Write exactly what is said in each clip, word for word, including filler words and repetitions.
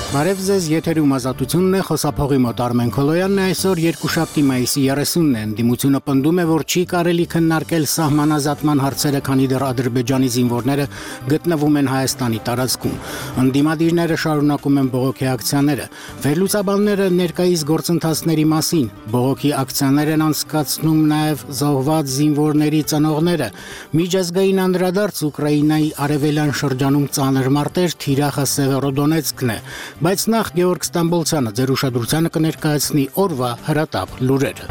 Բարև ձեզ, եթերում ազատությունն է, խոսափողի մոտ Արմեն Քոլոյանն է, այսօր երկուշաբթի մայիսի երեսունն է, ընդդիմությունը պնդում է, որ չի կարելի քննարկել սահմանազատման հարցերը, քանի դեռ Ադրբեջանի զինվորները գտնվում են Հայաստանի տարածքում։ Ընդդիմադիրները շարունակում են բողոքի ակցիաները։ Վերլուծաբանները ներկայիս գործընթացների մասին բողոքի ակցիաներ են անցկացնում նաև զոհված զինվորների ծնողները։ Միջազգային անդրադարձ Ուկրաինայի արևելյան շրջանում ծանր մարտեր, թիրախը Սևերոդոնեցկն է։ Բայց նախ Գեորգ Ստամբոլցյանը ձեր ուշադրությանը կներկայացնի օրվա հրատապ լուրերը։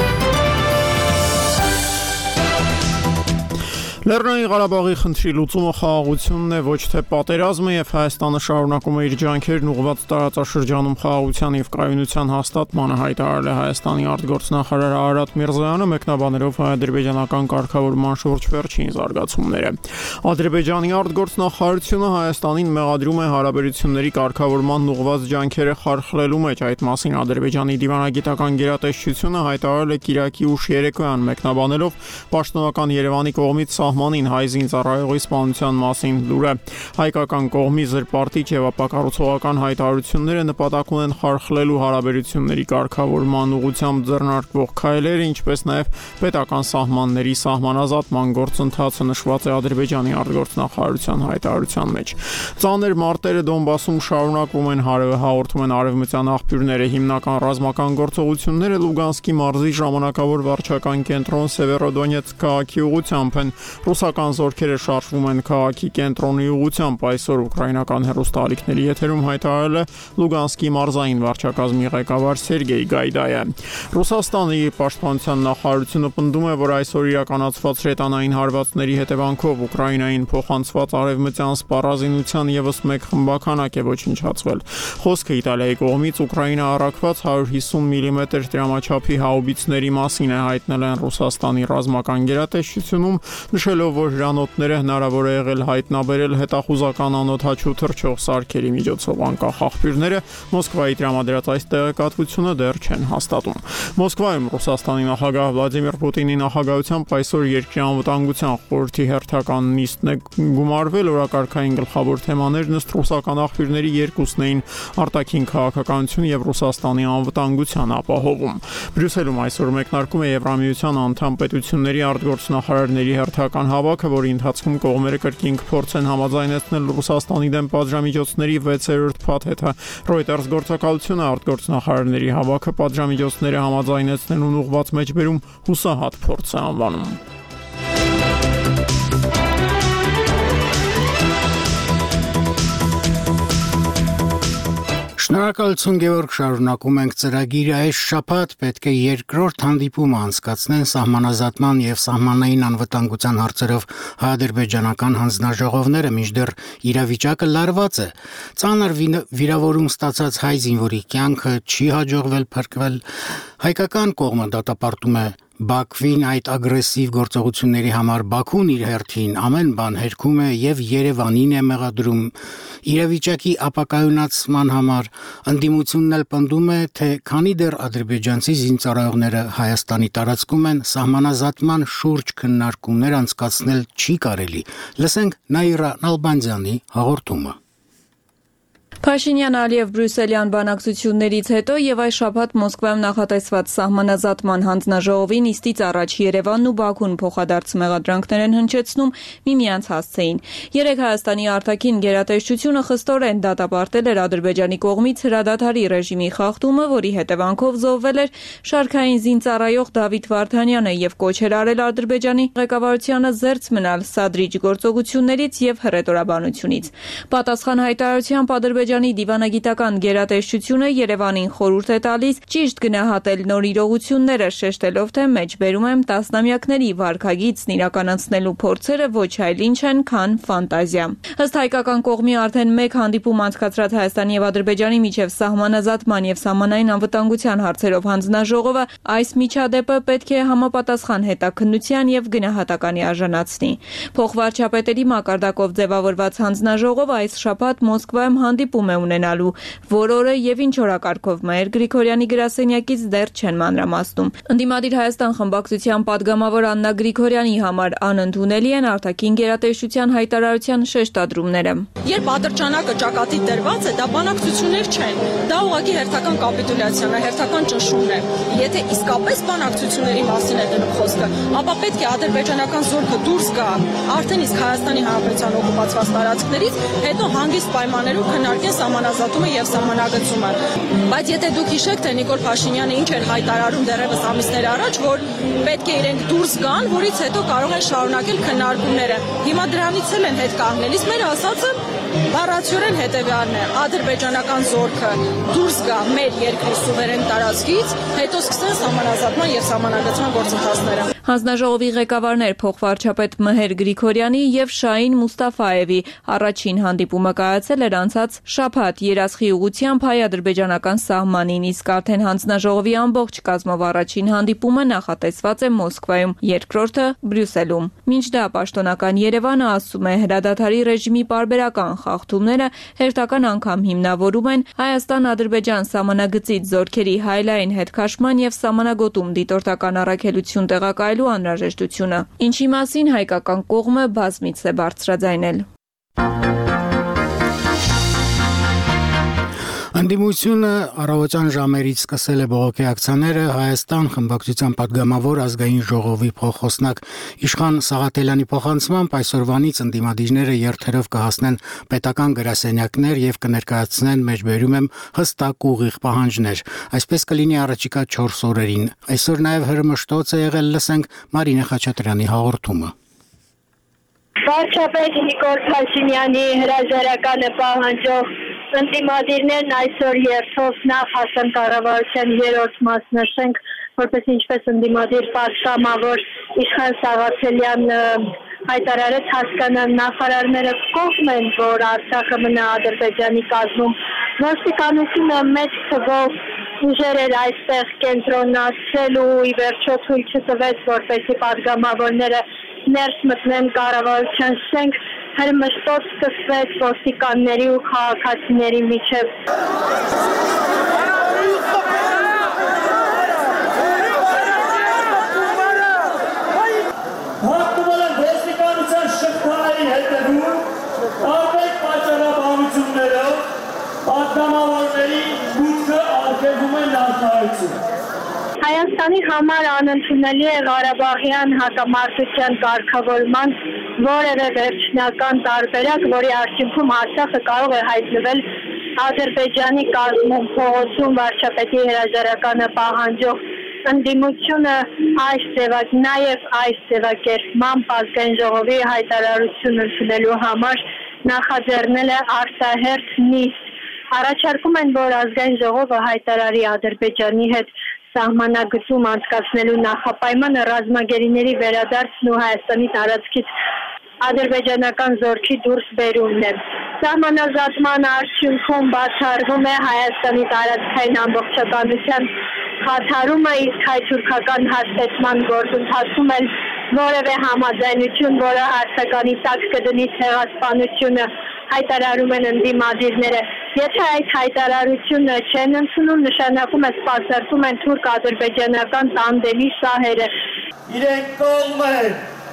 Լեռնային Ղարաբաղի խնդրի լուծումը խաղաղությունն է, ոչ թե պատերազմը, եւ Հայաստանը շարունակում է իր ջանքերն ուղղված տարածաշրջանում խաղաղության եւ կայունության հաստատմանը, հայտարարել է Հայաստանի արտգործնախարար Արարատ Միրզոյանը, մեկնաբանելով հայ-ադրբեջանական կարգավորման շուրջ վերջին զարգացումները։ Ադրբեջանի արտգործնախարարությունը Հայաստանին մեղադրում է հարաբերությունների կարգավորման ուղղված ջանքերը խարխլելու մեջ, այդ մասին Ադրբեջանի դիվանագիտական գերատեսչությունը հայտարարել է Կիրակի ուշ երեկոյան, մեկնաբանելով պաշտոնական Երևանի կողմից Մանին հայ զինծառայողի սպանության մասին լուրը։ Հայկական կողմի զրպարտիչ եւ ապակառուցողական հայտարարությունները նպատակ ունեն խարխլելու հարաբերությունների կարգավորման ուղղությամբ ձեռնարկվող քայլերը, ինչպես նաեւ պետական սահմանների սահմանազատման գործընթացը, նշված է Ադրբեջանի արտգործնախարարության հայտարարության մեջ։ Ծանր մարտերը Դոնբասում շարունակվում են, հաղորդում են արևմտյան աղբյուրները, հիմնական ռազմական գործողությունները Լուգանսկի մարզի ժամանակավոր վարչական կենտրոն Սևերոդոնեցկ քաղաքի ուղղությամբ են։ Ռուսական զորքերը շարժվում են քաղաքի կենտրոնի ուղղությամբ, այսօր ուկրաինական հեռուստաալիքների եթերում հայտարարել է Լուգանսկի մարզային վարչակազմի ղեկավար Սերգեյ Գայդայը։ Ռուսաստանի պաշտպանության նախարարությունը պնդում է, որ այսօր իրականացված հրետանային հարվածների հետևանքով Ուկրաինային փոխանցված արևմտյան սպառազինության ևս մեկ խմբականակ է ոչնչացվել։ Խոսքը Իտալիայի կողմից Ուկրաինա առաքված հարյուր հիսուն միլիմետր դրամաչափի հաուբիցների մասին է, հայտնել են Ռուսաստանի ռազմական գերատեսչությունում, նշելով, որ հրանոթները հնարավոր է եղել հայտնաբերել հետախուզական անօդաչու թռչող սարքերի միջոցով, անկախ աղբյուրները Մոսկվայի տրամադրած այս տեղեկատվությունը դեռ չեն հաստատում։ Մոսկվայում Ռուսաստանի նախագահ Վլադիմիր Պուտինի նախագահությամբ այսօր երկրի անվտանգության խորհրդի հերթական նիստն է գումարվել, օրակարգային գլխավոր թեմաներն ըստ ռուսական աղբյուրների երկուսն էին՝ արտաքին քաղաքականություն եւ Ռուսաստանի անվտանգության ապահովում։ Բրյուսելում այսօր մեկնարկում է Եվրամիության անդամ պետությունների արտգործնախարարների հերթական հավաքը, որի ընթացքում կողմերը կրկին կփորձեն համաձայնեցնել Ռուսաստանի դեմ պատժամիջոցների վեցերորդ փաթեթը։ Reuters գործակալությունը արտգործնախարարների հավաքը պատժամիջոցները համաձայնեցնելուն ուղղված մեջբերում հուսահատ փորձ է անվանում։ Շնորհակալություն Գեորգ, շարունակում ենք ծրագիրը։ Այս շաբաթ պետք է երկրորդ հանդիպումը անցկացնեն սահմանազատման եւ սահմանային անվտանգության հարցերով հայ-ադրբեջանական հանձնաժողովները, մինչդեռ իրավիճակը լարված է։ Ծանր վիրավորում ստացած հայ զինվորի կյանքը չի հաջողվել փրկվել։ Հայկական կողմը դատապարտում է Բաքվին այդ ագրեսիվ գործողությունների համար, Բաքուն իր հերթին ամեն բան հերքում է եւ Երևանին է մեղադրում իրավիճակի ապակայունացման համար։ Ընդդիմությունն էլ պնդում է, թե քանի դեռ ադրբեջանցի զինծառայողները Հայաստանի տարածքում են, սահմանազատման շուրջ քննարկումներ անցկացնել չի կարելի։ Լսենք Նաիրա Նալբանդյանի հաղորդումը։ Փաշինյան-Ալիև բրյուսելյան բանակցություններից հետո եւ այս շաբաթ Մոսկվայում նախատեսված սահմանազատման հանձնաժողովի նիստից առաջ Երևանն ու Բաքուն փոխադարձ մեղադրանքներ են հնչեցնում միմյանց հասցեին։ Երեք Հայաստանի արտաքին գերատեսչությունը խստորեն դատապարտել էր Ադրբեջանի կողմից հրադադարի ռեժիմի խախտումը, որի հետևանքով զոհվել էր շարքային զինծառայող Դավիթ Վարդանյանը եւ կոչեր արել Ադրբեջանի ղեկավարությանը զերծ մնալ սադրիչ գործողություններից եւ հռետորաբանությունից։ Պատասխան հայտարարությամբ Ադրբեջանի դիվանագիտական գերատեսչությունը Երևանին խորհուրդ է տալիս ճիշտ գնահատել նոր իրողությունները, շեշտելով, թե մեջբերում եմ տասնամյակների վարքագիծն իրականացնելու փորձերը ոչ այլ ինչ են, քան ֆանտազիա։ Ըստ հայկական կողմի արդեն մեկ հանդիպում անցկացրած Հայաստանի եւ Ադրբեջանի միջև սահմանազատման եւ սահմանային անվտանգության հարցերով հանձնաժողովը այս միջադեպը պետք է համապատասխան հետաքննության եւ գնահատականի արժանացնի։ Փոխվարչապետերի մակարդակով ձևավորված հանձնաժողովը այս շաբաթ Մոսկվայում հանդիպում հանդիպում է ունենալու, որ օրը եւ ինչ օրակարգով Մհեր Գրիգորյանի գրասենյակից դեռ չեն մանրամասնում։ Ընդդիմադիր Հայաստան խմբակցության падգամավոր Աննա Գրիգորյանի համար անընդունելի են արտաքին գերատեսչության հայտարարության շեշտադրումները։ Երբ ատրճանակը ճակատի դրված է, դա բանակցություններ չեն, դա ուղղակի հերթական կապիտուլյացիան է, հերթական ճնշումն է։ Եթե իսկապես բանակցությունների մասին է դնում խոսքը, ապա պետք է ադրբեջանական զորքը դուրս գա արդեն իսկ Հայաստանի Հանրապետության օկուպացված տարածքներից, հետո հանգիստ պայմաններով քննարկեն սահմանազատումը եւ սահմանագծումը։ Բայց եթե դուք հիշեք, թե Նիկոլ Փաշինյանը ինչ էր հայտարարում դեռևս ամիսներ առաջ, որ պետք է իրենք դուրս գան, որից հետո կարող են շարունակել քննարկումները։ Հիմա դրանից էլ են հետ կանգնելիս մեր ասածը բառացիորեն հետևյալն է. ադրբեջանական զորքը դուրս գա մեր երկրի սուվերեն տարածքից, հետո սկսեն սահմանազատման եւ սահմանագծման գործընթացները։ Հանձնաժողովի ղեկավարներ փոխվարչապետ Մհեր Գրիգորյանի եւ Շահին Մուստաֆաևի առաջին հանդիպումը կայացել էր անցած շաբաթ Երասխի ուղղությամբ հայ-ադրբեջանական սահմանին, իսկ արդեն հանձնաժողովի ամբողջ կազմով առաջին հանդիպումը նախատեսված է Մոսկվայում, երկրորդը Բրյուսելում։ Մինչ դա պաշտոնական Երևանը ասում է, հրադադարի ռեժիմի պարբերական խախտումները հերթական անգամ հիմնավորում են Հայաստան-Ադրբեջան սահմանագծից զորքերի հայլային հետքաշման եւ սահմանագոտում դիտորդական առաքելություն տեղակայելու անհրաժեշտությունը, ինչի մասին հայկական կողմը բազմիցս է բարձրաձայնել։ Ընդդիմությունը առավոտյան ժամերից սկսել է բողոքի ակցիաները Հայաստան խմբակցության падգամավոր ազգային ժողովի փոխոսնակ Իշխան Սաղաթելյանի փոխանցմամբ այսօրվանից ընդդիմադիրները երթերով կհասնեն պետական գրասենյակներ եւ կներկայացնեն մեջբերում եմ հստակ ուղիղ պահանջներ։ Այսպես կլինի առաջիկա չորս օրերին։ Այսօր նաեւ հրմշտոց է եղել, լսենք Մարինե Խաչատրյանի հաղորդումը։ Վարչապետ Նիկոլ Փաշինյանի հրաժարականը պահանջող ընդդիմադիրներն այսօր երթով նախ հասան կառավարության երրորդ մասնաշենք, որպես ինչպես ընդդիմադիր պատգամավոր Իշխան Սաղաթելյան հայտարարեց, հասկանան նախարարները կողմ են, որ Արցախը մնա Ադրբեջանի կազմում։ Ոստիկանությունը մեծ թվով ուժեր էր այստեղ կենտրոնացրել ու ի վերջո թույլ չտվեց, որպեսզի падգամավորները ներս մտնեն կառավարության շենք, հրմշտոց սկսվեց ոստիկանների ու քաղաքացիների միջև։ Հատկում են ոստիկանության շղթայի հետևում, տարբեր պատճառաբանություններով պատգամավորների մուտքը արգելվում է ներկայացում։ Հայաստանի համար անընդունելի է Ղարաբաղյան հակամարտության կարգավորման որևէ վերջնական տարբերակ, որի արդյունքում Արցախը կարող է հայտնվել Ադրբեջանի կազմում, փողոցում վարչապետի հրաժարականը պահանջող ընդդիմությունը այս ձևակ, նաև այս ձևակերպմամբ ազգային ժողովի հայտարարություն ընդունելու համար նախաձեռնել է արտահերթ նիստ։ Առաջարկում են, որ ազգային ժողովը հայտարարի Ադրբեջանի հետ սահմանագծում անցկացնելու նախապայմանը ռազմագերիների վերադարձն ու Հայաստանի տարածքից ադրբեջանական զորքի դուրս բերումն է։ Սահմանազատման արդյունքում բացառվում է Հայաստանի տարածքային ամբողջականության խաթարումը, իսկ հայ-թուրքական հաստատման գործընթացում էլ որևէ համաձայնություն, որը հարցականի տակ կդնի ցեղասպանությունը, հայտարարում են ընդդիմադիրները։ Եթե այդ հայտարարությունը չեն ընդունում, նշանակում է սպասարկում են թուրք-ադրբեջանական տանդեմի շահերը։ Իրենք կողմ են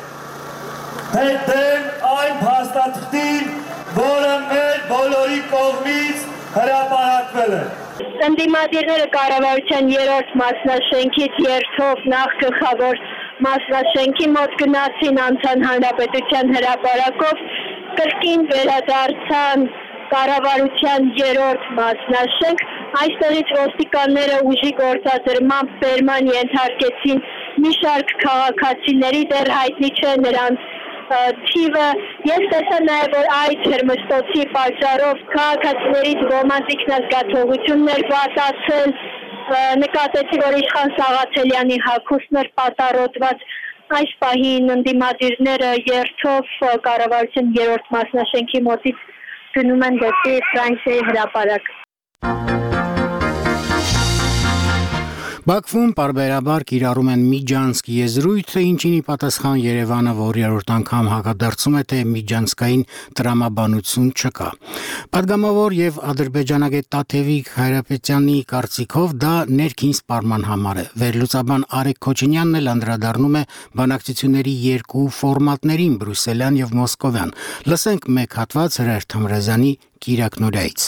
հետեն այն փաստաթղթին, որը մեր բոլորի կողմից հրապարակվել է։ Ընդդիմադիրները կառավարության երրորդ մասնաշենքից երթով նախ գլխավոր մասնաշենքի մոտ գնացին, անցան Հանրապետության հրապարակով, կրկին վերադարձան կառավարության երրորդ մասնաշենք, այստեղից ոստիկանները ուժի գործադրմամբ բերման ենթարկեցին մի շարք քաղաքացիների, դեռ հայտնի չէ նրանց թիվը։ Ես տեսա նաև, որ այդ հրմշտոցի պատճառով քաղաքացիներից ոմանց ինքնազգացողությունն էր վատացել, նկատեցի, որ Իշխան Սաղաթելյանի հագուստն էր պատառոտված։ Այս պահին ընդդիմադիրները երթով կառավարության երրորդ մասնաշենքի մոտից գնում են դեպի Ֆրանսիայի հրապարակ։ Բաքվում պարբերաբար կիրառում են Միջանցք եզրույթը, ինչին ի պատասխան Երևանը որերորդ անգամ հակադարձում է, թե միջանցքային տրամաբանություն չկա։ Պատգամավոր եւ ադրբեջանագետ Տաթևիկ Հայրապետյանի կարծիքով դա ներքին սպառման համար է։ Վերլուծաբան Արեգ Քոչինյանն էլ անդրադառնում է բանակցությունների երկու ֆորմատներին՝ բրյուսելյան եւ մոսկովյան։ Լսենք մեկ հատված Հրեր Թմրազյանի Կիրակնորայից։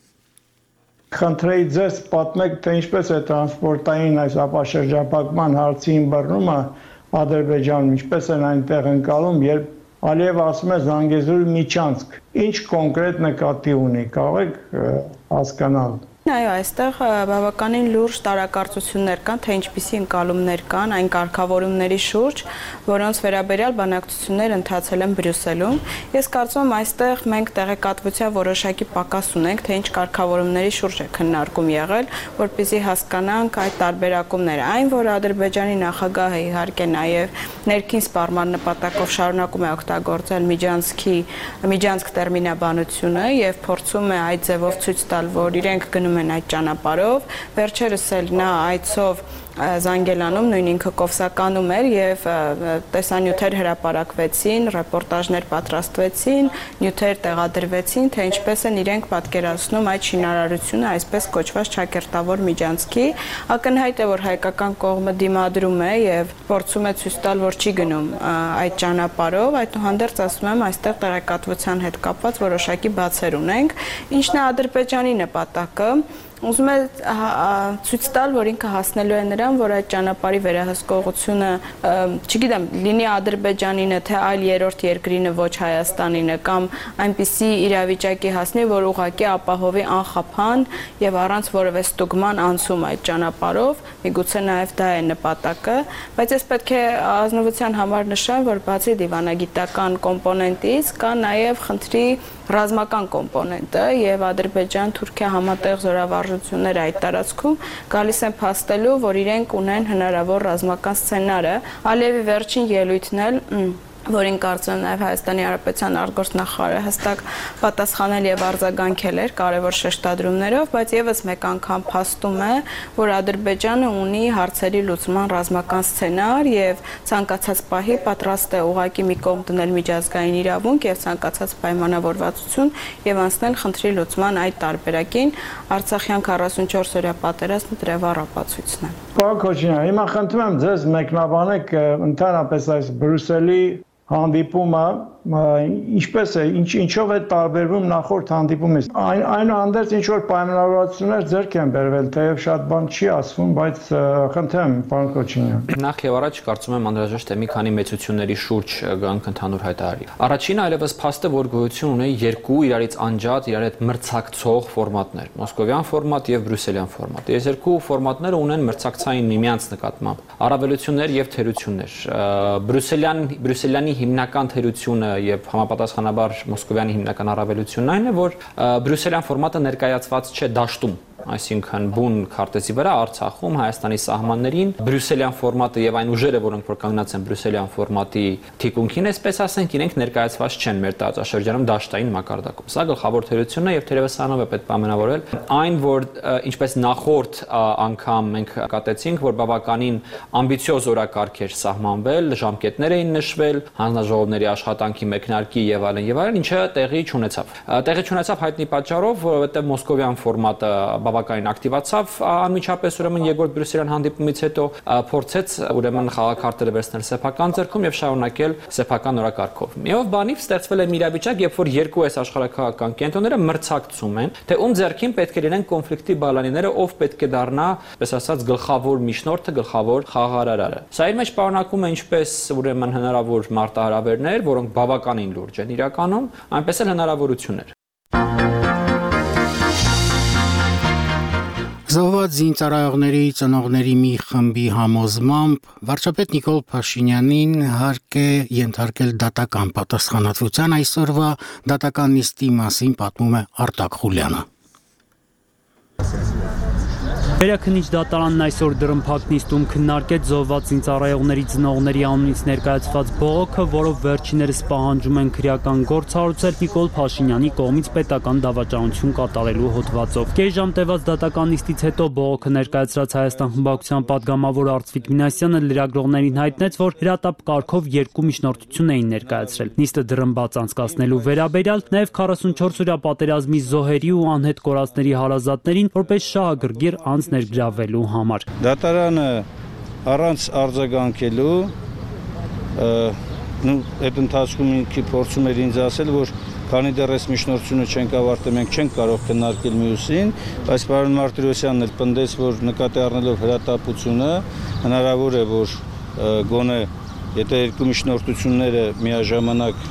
Խնդրեի ձեզ պատմեք, թե ինչպես է տրանսպորտային այս ապաշրջապակման հարցի ըմբռնումը Ադրբեջանում, ինչպես են այնտեղ ընկալում, երբ Ալիևը ասում է Զանգեզուրի միջանցք, ինչ կոնկրետ նկատի ունի, կարող եք հասկանալ։ Այո, այստեղ բավականին լուրջ տարակարծություններ կան, թե ինչպիսի ընկալումներ կան այն կարգավորումների շուրջ, որոնց վերաբերյալ բանակցություններ ընթացել են Բրյուսելում։ Ես կարծում եմ, այստեղ մենք տեղեկատվության որոշակի պակաս ունենք, թե ինչ կարգավորումների շուրջ է քննարկում եղել, որպեսզի հասկանանք այդ տարբերակումները։ Այն, որ Ադրբեջանի նախագահը իհարկե նաև ներքին սպառման նպատակով շարունակում է օգտագործել Միջանցքի Միջանցք տերմինաբանությունը եւ փորձում է այդ ձևով ցույց տալ, որ իրենք գնում են այդ ճանապարհով, վերջերս էլ նա այցով Զանգելանում նույն ինքը Կովսականում էր եւ տեսանյութեր հրապարակվեցին, ռեպորտաժներ պատրաստվեցին, նյութեր տեղադրվեցին, թե ինչպես են իրենք պատկերացնում այդ շինարարությունը, այսպես կոչված ճակերտավոր միջանցքի։ Ակնհայտ է, որ հայկական կողմը դիմադրում է եւ փորձում է ցույց տալ, որ չի գնում այդ ճանապարհով, այդուհանդերձ ասում եմ, այստեղ տեղեկատվության հետ կապված որոշակի բացեր ունենք, ինչն է Ադրբեջանի նպատակը։ Ուզում է ցույց տալ, որ ինքը հասնելու է նրան, որ այդ ճանապարհի վերահսկողությունը, չգիտեմ, լինի Ադրբեջանինը, թե այլ երրորդ երկրինը, ոչ Հայաստանինը, կամ այնպիսի իրավիճակի հասնի, որ ուղղակի ապահովի անխափան եւ առանց որևէ ստուգման անցում այդ ճանապարհով, միգուցե նաեւ դա է նպատակը, բայց ես պետք է ազնվության համար նշեմ, որ բացի դիվանագիտական կոմպոնենտից կա նաեւ խնդրի ռազմական կոմպոնենտը եւ Ադրբեջան-Թուրքիա համատեղ զորավարժությունները այդ տարածքում գալիս են փաստելու, որ իրենք ունեն հնարավոր ռազմական սցենարը։ Ալիևի վերջին ելույթն էլ որին կարծում եմ նաև Հայաստանի Հանրապետության արտգործնախարարը հստակ պատասխանել եւ արձագանքել էր կարևոր շեշտադրումներով, բայց եւս մեկ անգամ փաստում է, որ Ադրբեջանը ունի հարցերի լուծման ռազմական սցենար եւ ցանկացած պահի պատրաստ է ուղղակի մի կողմ դնել միջազգային իրավունք եւ ցանկացած պայմանավորվածություն եւ անցնել խնդրի լուծման այդ տարբերակին։ Արցախյան քառասունչորս օրյա պատերազմը դրա առապացույցն է։ Պարոն Քոչինյան, հիմա խնդրում եմ ձեզ մեկնաբանեք ընդհանրապես այս Բրյուսելի հանդիպումը ինչպես է, ինչ ինչով է տարբերվում նախորդ հանդիպումից։ Այն այնուհանդերձ ինչ որ պայմանավորվածություններ ձեռք են բերվել, թեև շատ բան չի ասվում, բայց խնդրեմ, պարոն Քոչինյան։ Նախ եւ առաջ կարծում եմ անհրաժեշտ է մի քանի մեծությունների շուրջ գանք ընդհանուր հայտարարի։ Առաջինը այլևս փաստ է, որ գոյություն ունի երկու իրարից անջատ, իրար հետ մրցակցող ֆորմատներ՝ մոսկովյան ֆորմատ եւ բրյուսելյան ֆորմատ։ Այս երկու ֆորմատները ունեն մրցակցային միմյանց նկատմամբ առավելություններ եւ թերություններ։ Բրյուսելյան բրյուսելյանի հիմնական թերությունը եւ համապատասխանաբար մոսկովյանի հիմնական առավելությունն այն է, որ բրյուսելյան ֆորմատը ներկայացված չէ դաշտում, այսինքն բուն քարտեզի վրա Արցախում Հայաստանի սահմաններին բրյուսելյան ֆորմատը եւ այն ուժերը, որոնք որ կանգնած են բրյուսելյան ֆորմատի թիկունքին, այսպես ասենք, իրենք ներկայացված չեն մեր տարածաշրջանում դաշտային մակարդակում։ Սա գլխավոր թերությունն է եւ թերևս սրանով է պետք պայմանավորել այն, որ ինչպես նախորդ անգամ մենք կատեցինք, որ բավականին ամբիցիոզ օրակարգ էր սահմանվել, ժամկետներ էին նշվել, հանձնաժողովների աշխատանքի մեկնարկի եւ այլն եւ այլն, ինչը տեղի չունեցավ։ Տեղի չունեցավ հայտնի պատճառով, որովհետեւ մոսկովյան ֆորմատը բավականին ակտիվացավ անմիջապես ուրեմն երկրորդ բրյուսելյան հանդիպումից հետո փորձեց ուրեմն խաղակարտերը վերցնել սեփական ձեռքում եւ շարունակել սեփական օրակարգով։ Միով բանիվ ստեղծվել է մի իրավիճակ, երբ որ երկու այս աշխարհակահաղական կենտրոնները մրցակցում են, թե ում ձեռքին պետք է լինեն կոնֆլիկտի բալանիները, ով պետք է դառնա, պես ասած, գլխավոր միջնորդը, գլխավոր խաղաղարարը։ Սա իր մեջ պարունակում է ինչպես ուրեմն հնարավոր մարտահրավերներ, որոնք բավականին լուրջ են իրականում, այնպես էլ հնարավորություններ։ Զոհված զինծառայողների ծնողների մի խմբի համոզմամբ վարչապետ Նիկոլ Փաշինյանին հարկ է ենթարկել դատական պատասխանատվության այսօրվա դատական նիստի մասին պատմում է Արտակ Խուլյանը։ Վերաքննիչ դատարանն այսօր դռնփակ նիստում քննարկեց զոհված զինծառայողների ծնողների անունից ներկայացված բողոքը, որով վերջիններս պահանջում են քրեական գործ հարուցել Նիկոլ Փաշինյանի կողմից պետական դավաճանություն կատարելու հոդվածով։ Կես ժամ տևած դատական նիստից հետո բողոքը ներկայացրած Հայաստան խմբակցության падգամավոր Արծվիկ Մինասյանը լրագրողներին հայտնեց, որ հրատապ կարգով երկու միջնորդություն էին ներկայացրել։ Նիստը դռնբաց անցկացնելու վերաբերյալ նաև քառասունչորս օրյա պատերազմի զոհերի ու անհետ կորածների հարազատներին որպես շահագրգիռ անձ ներգրավելու համար։ Դատարանը առանց արձագանքելու նու այդ ընթացքում ինքը փորձում էր ինձ ասել, որ քանի դեռ այս միջնորդությունը չենք ավարտել, մենք չենք կարող քննարկել մյուսին, բայց պարոն Մարտիրոսյանն էլ պնդեց, որ նկատի առնելով հրատապությունը հնարավոր է, որ գոնե եթե երկու միջնորդությունները միաժամանակ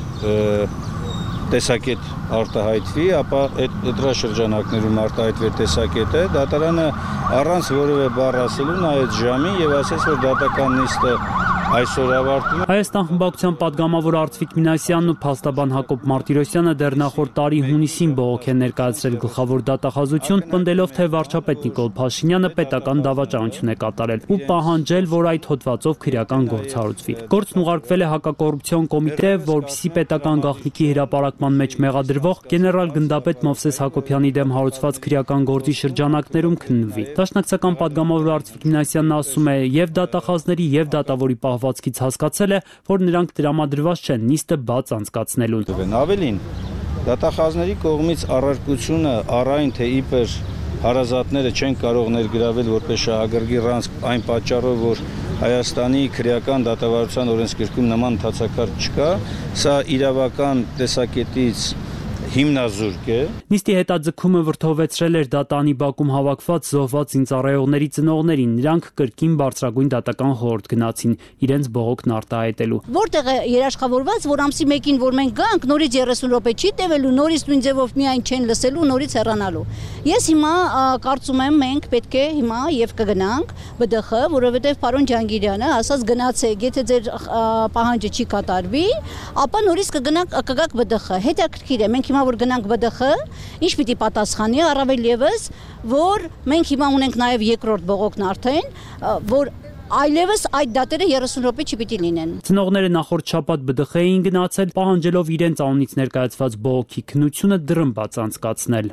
տեսակետ արտահայտվի, ապա այդ դրաշրջանակներում արտահայտվի տեսակետը, դատարանը առանց որևէ բառ ասելու նայեց ժամին եւ ասեց, որ դատական նիստը այսօր ավարտվում է։ Հայաստան խմբակցության падգամավոր Արծվիկ Մինասյանն ու փաստաբան Հակոբ Մարտիրոսյանը դեռ նախորդ տարի հունիսին բողոք են ներկայացրել գլխավոր դատախազություն, պնդելով, թե վարչապետ Նիկոլ Փաշինյանը պետական դավաճանություն է կատարել ու պահանջել, որ այդ հոդվածով քրեական գործ հարուցվի։ Գործն ուղարկվել է հակակոռուպցիոն կոմիտե, որպեսզի պետական գաղտնիքի հրապարակման մեջ մեղադրվող գեներալ գնդապետ Մովսես Հակոբյանի դեմ հարուցված քրեական գործի շրջանակներում քննվի։ Դաշնակցական падգամավոր Արծվիկ Մինասյանն ասում է, եւ դատախազների եւ դատավորի պահվածքից հասկացել է, որ նրանք տրամադրված չեն նիստը բաց անցկացնելուն։ Ավելին, դատախազների կողմից առարկությունը առայն թե իբր հարազատները չեն կարող ներգրավել որպես շահագրգիռ անձ այն պատճառով, որ Հայաստանի քրեական դատավարության օրենսգրքում նման ընդհանցակարգ չկա, սա իրավական տեսակետից հիմնազուրկ է։ Նիստի հետաձգումը վրդովեցրել էր դատանի բակում հավաքված զոհված զինծառայողների ծնողներին, նրանք կրկին բարձրագույն դատական խորհուրդ գնացին իրենց բողոքն արտահայտելու։ Որտեղ է երաշխավորված, որ ամսի մեկին որ մենք գանք, նորից երեսուն րոպե չի տևելու, նորից նույն ձևով միայն չեն լսելու, նորից հեռանալու։ Ես հիմա կարծում եմ մենք պետք է հիմա եւ կգնանք Բ Դ Խ, որովհետեւ պարոն Ջանգիրյանը ասաց գնացեք, եթե ձեր պահանջը չի կատարվի, ապա նորից կգնանք կգաք Բ Դ Խ։ Հետաքրքիր է, մենք հիմա որ գնանք Բ Դ Խ, ինչ պիտի պատասխանի, առավել եւս, որ մենք հիմա ունենք նաեւ երկրորդ բողոքն արդեն, որ այլևս այդ դատերը երեսուն րոպե չպիտի լինեն։ Ծնողները նախորդ շաբաթ Բ Դ Խ էին գնացել, պահանջելով իրենց անունից ներկայացված բողոքի քննությունը դռնբաց անցկացնել։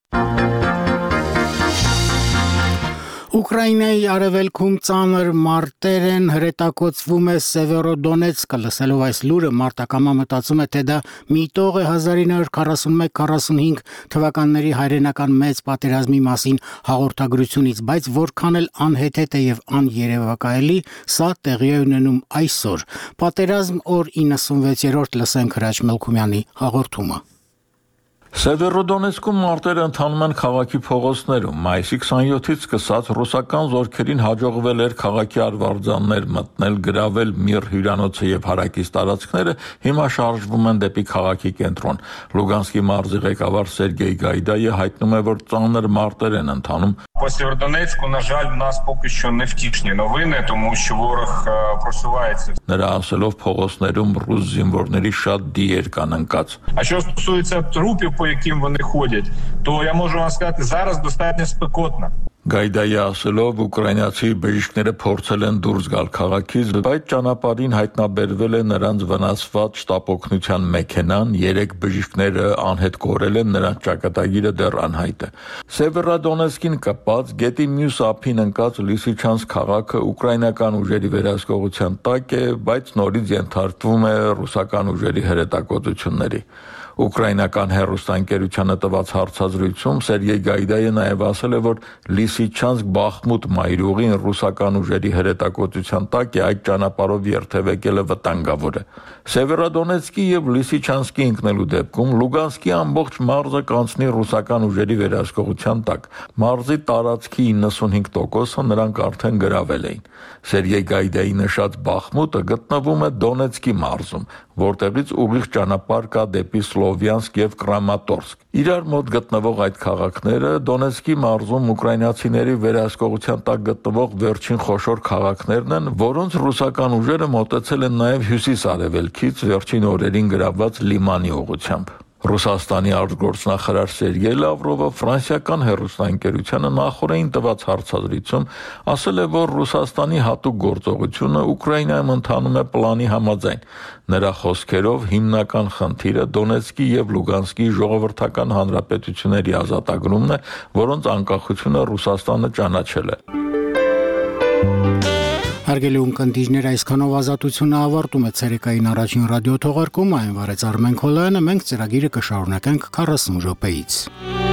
Ուկրաինայի արևելքում ծանր մարտեր են, հրետակոծվում է Սևերոդոնեցկը, լսելով այս լուրը մարտակամա մտածում է, թե դա միտող է հազար ինը հարյուր քառասունմեկ քառասունհինգ թվականների հայրենական մեծ պատերազմի մասին հաղորդագրությունից, բայց որքան էլ անհեթեթ է եւ աներևակայելի, սա տեղի է ունենում այսօր։ Պատերազմ օր իննսունվեցերորդ լսենք Հրաչ Մելքումյանի հաղորդումը։ Սևերոդոնեցկում մարտերը ընթանում են քաղաքի փողոցներում։ Մայիսի քսանյոթից սկսած ռուսական զորքերին հաջողվել էր քաղաքի արվարձաններ մտնել, գրավել Միր հյուրանոցը եւ հարակից տարածքները, հիմա շարժվում են դեպի քաղաքի կենտրոն։ Լուգանսկի մարզի ղեկավար Սերգեյ Գայդայը հայտնում է, որ ծանր մարտեր են ընթանում։ По Северодонецку, на жаль, в нас поки що не втішні новини, тому що ворог просувається. Նրա ասելով փողոցներում ռուս զինվորների շատ դիեր կան ընկած։ А що стосується трупів, по яким вони ходять, то я можу вам сказати, зараз достатньо спекотно. Գայդայի ասելով ուկրաինացի բժիշկները փորձել են դուրս գալ քաղաքից, բայց ճանապարհին հայտնաբերվել է նրանց վնասված շտապօգնության մեքենան, երեք բժիշկները անհետ կորել են, նրանց ճակատագիրը դեռ անհայտ է։ Սևերոդոնեցկին կապած գետի մյուս ափին ընկած Լիսիչանսկ քաղաքը ուկրաինական ուժերի վերահսկողության տակ է, բայց նորից ենթարկվում է ռուսական ուժերի հրետակոծությունների։ Ուկրաինական հեռուստաընկերությանը տված հարցազրույցում Սերգեյ Գայդայը նաև ասել է, որ Լիսիչանսկ Բախմուտ մայրուղին ռուսական ուժերի հրետակոծության տակ է, այդ ճանապարհով երթևեկելը վտանգավոր է։ Սևերոդոնեցկի եւ Լիսիչանսկի ընկնելու դեպքում Լուգանսկի ամբողջ մարզը կանցնի ռուսական ուժերի վերահսկողության տակ։ Մարզի տարածքի իննսունհինգ տոկոսը նրանք արդեն գրավել էին։ Սերգեյ Գայդայի նշած Բախմուտը գտնվում է Դոնեցկի մարզում, որտեղից ուղիղ ճանապարհ կա դեպի Սլովյանսկ եւ Կրամատորսկ։ Իրար մոտ գտնվող այդ քաղաքները Դոնեցկի մարզում ուկրաինացիների վերահսկողության տակ գտնվող վերջին խոշոր քաղաքներն են, որոնց ռուսական ուժերը մոտեցել են նաեւ հյուսիս-արևելքից վերջին օրերին գրավված Լիմանի ուղղությամբ։ Ռուսաստանի արտգործնախարար Սերգեյ Լավրովը ֆրանսիական հեռուստաընկերությանը նախորդին տված հարցազրույցում ասել է, որ Ռուսաստանի հատուկ գործողությունը Ուկրաինայում ընթանում է պլանի համաձայն։ Նրա խոսքերով հիմնական խնդիրը Դոնեցկի եւ Լուգանսկի ժողովրդական հանրապետությունների ազատագրումն է, որոնց անկախությունը Ռուսաստանը ճանաչել է։ Հարգելի ունկնդիրներ, այսքանով ազատությունը ավարտում է ցերեկային առաջին ռադիո թողարկումը, այն վարեց Արմեն Քոլյանը, մենք ծրագիրը կշարունակենք քառասուն րոպեից։